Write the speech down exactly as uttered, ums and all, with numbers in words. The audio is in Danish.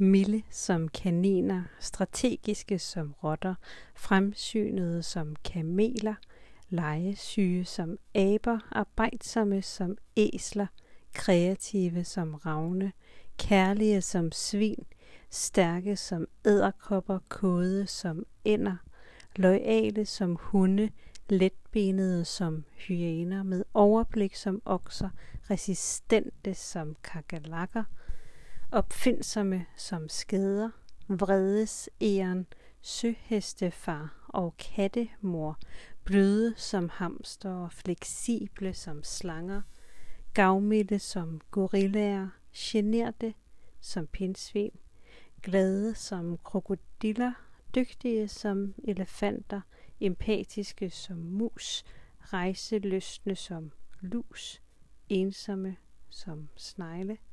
milde som kaniner, strategiske som rotter, fremsynede som kameler, legesyge som aber, arbejdsomme som æsler, kreative som ravne, kærlige som svin, stærke som edderkopper, kåde som ænder, loyale som hunde, letbenede som hyæner, med overblik som okser, resistente som kakerlakker, opfindsomme som skæder, vredesegern, søhestefar og kattemor, bløde som hamster og fleksible som slanger, gavmilde som gorillaer, generte som pindsvin, glade som krokodiller, dygtige som elefanter, empatiske som mus, rejselystne som lus, ensomme som snegle,